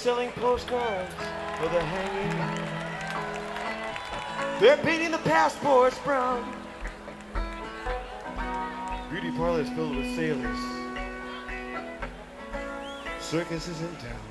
selling postcards for the hanging. They're painting the passports brown. Beauty parlors filled with sailors. Circus is in town.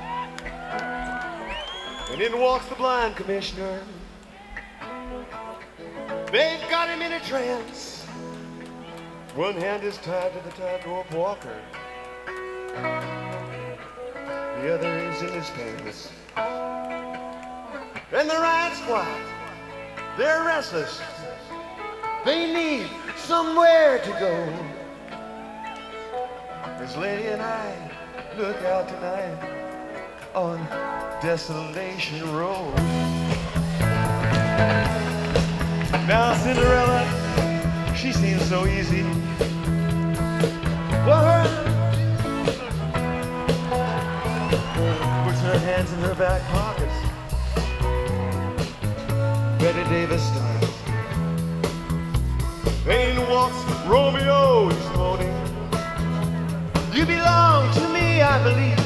And in walks the blind commissioner. They've got him in a trance. One hand is tied to the tightrope walker. The other is in his pants. And the riot squad, they're restless. They need somewhere to go. This lady and I look out tonight on Desolation Road. Now Cinderella, she seems so easy. Well, her puts her hands in her back pockets, Betty Davis style. In walks Romeo, he's moaning. You belong to me, I believe.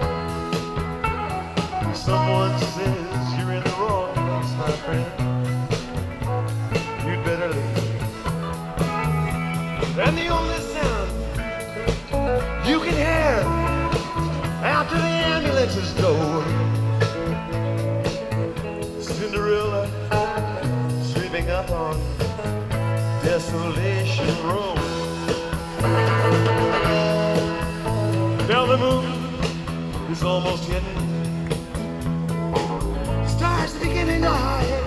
Someone says you're in the wrong place, my friend. You'd better leave. And the only sound you can hear after the ambulances go, Cinderella sweeping up on Desolation Road. Now the moon is almost hidden. Stars beginning to hide.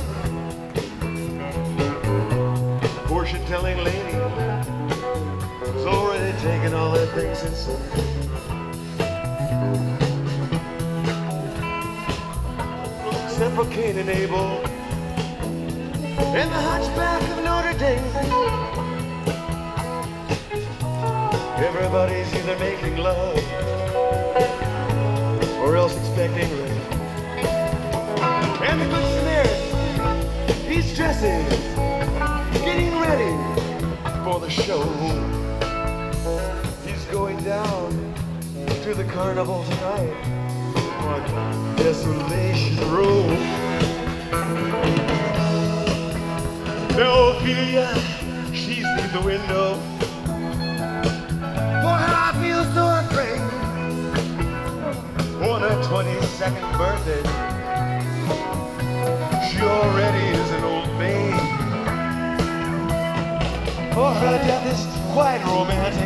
Fortune-telling lady has already taken all her things inside. Except for Cain and Abel and the hunchback of Notre Dame. Everybody's either making love or else expecting rain. And the Good Samaritan, he's dressing, getting ready for the show. He's going down to the carnival tonight on Desolation Road. Now Ophelia, she's through the window. Boy, how I feel so afraid. On her 22nd birthday, she already is an old maid. Oh, her death is quite romantic.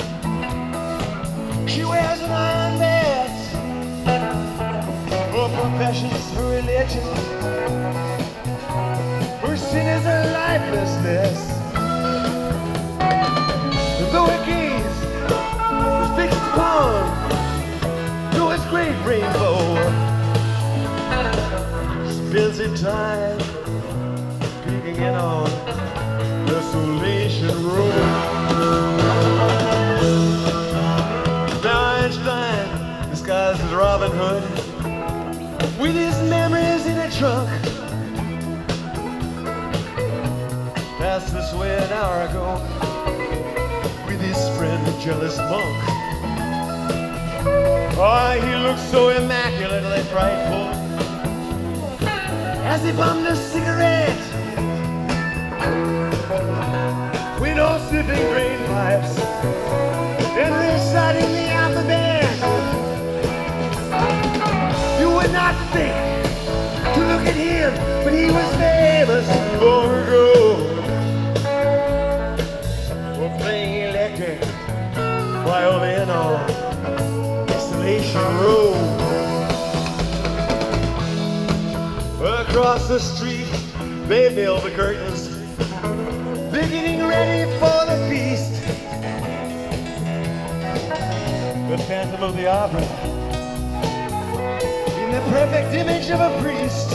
She wears an iron vest. Her profession's her religion. Her sin is her lifelessness. Though it gaze, the fixed palm, though its great rainbow, spends in time peeking in on Desolation Road. Now Einstein, disguised as Robin Hood, with his memories in a trunk, passed this way an hour ago with his friend, the jealous monk. Oh, he looks so immaculately frightful, as he bummed a cigarette. We know sniffing drain pipes and reciting the alphabet. You would not think to look at him, but he was famous long ago for playing electric violin on Desolation Road. Across the street, they nailed the curtains. They're getting ready for the feast. The Phantom of the Opera, in the perfect image of a priest.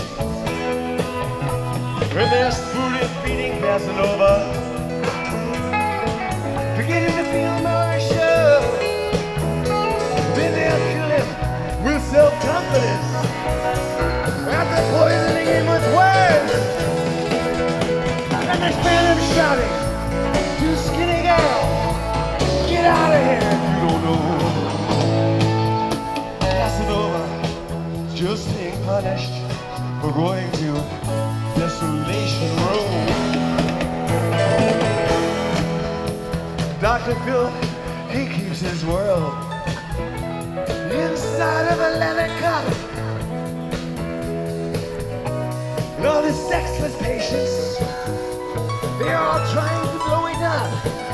When they're spooning, feeding Casanova, beginning to feel more sure. Then they'll kill him with self-confidence, after poisoning him with words. And they spend him shouting, "You skinny girl, get out of here if you don't know." Casanova, just being punished for going to Desolation Row. Dr. Phil, he keeps his world inside of a leather cup. And all his sexless patients, they're all trying to blow it up.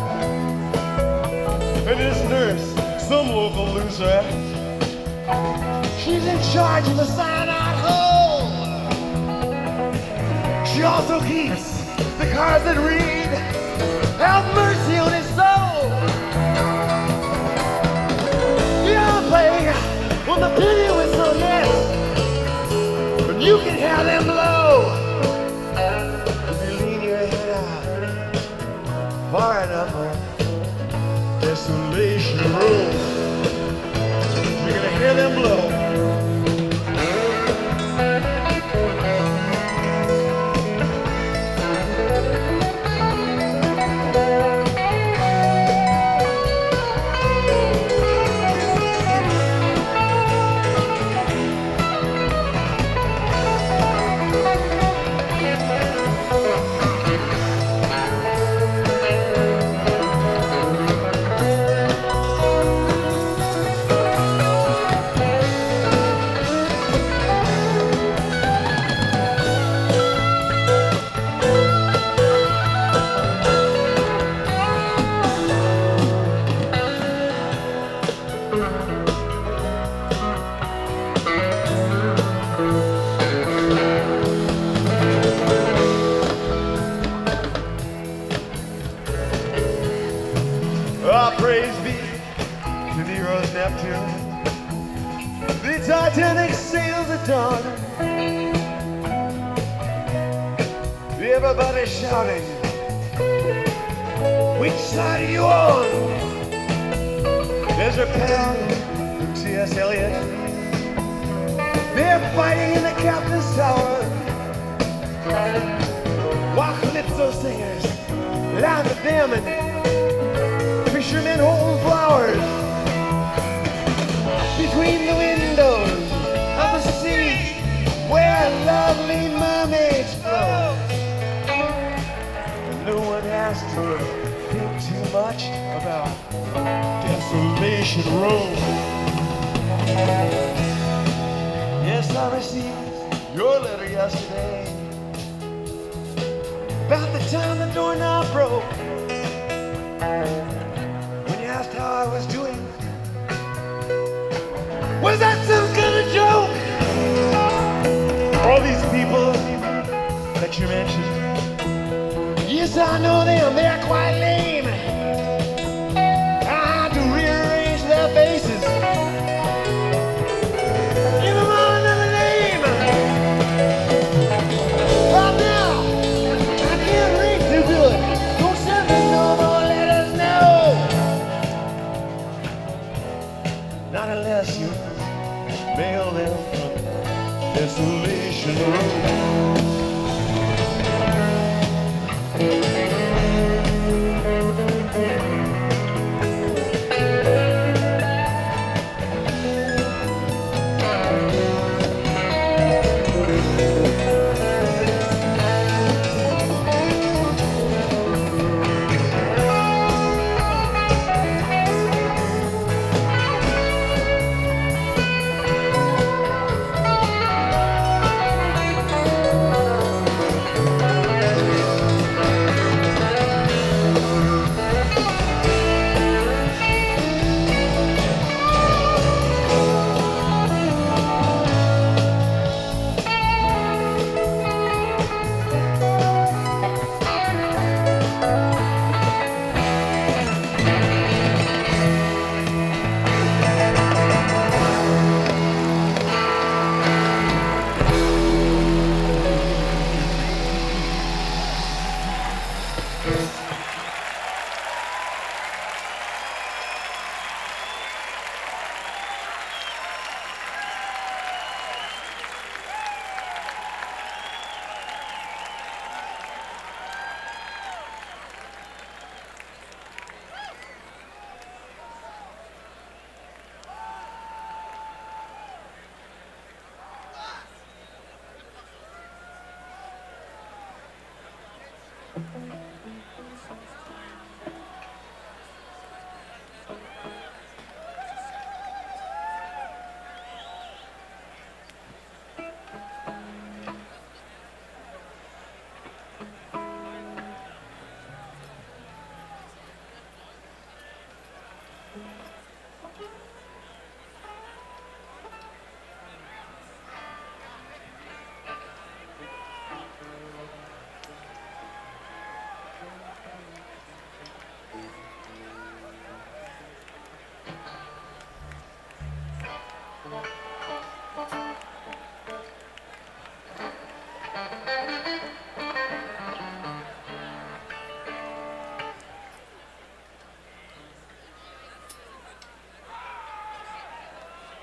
And his nurse, some local loser, she's in charge of a cyanide hole. She also keeps the cards that read, "Have mercy on his soul." You're playing on the penny whistle, yes, but you can have them blow. If you lean your head out far enough on Desolation Road, you're gonna hear them blow. Oh, praise be to the heroes Neptune. The Titanic sails at dawn. Everybody shouting, which side are you on? Ezra Pound from T.S. Eliot. They're fighting in the captain's tower, while calypso singers laugh at them and fishermen hold flowers between the windows of the sea where lovely mermaids float. No one has to think too much about Desolation Road. Yes, I received your letter yesterday about the time the doorknob broke. Asked how I was doing. Was that some kind of joke? All these people that you mentioned, yes, I know them, they're quite lame.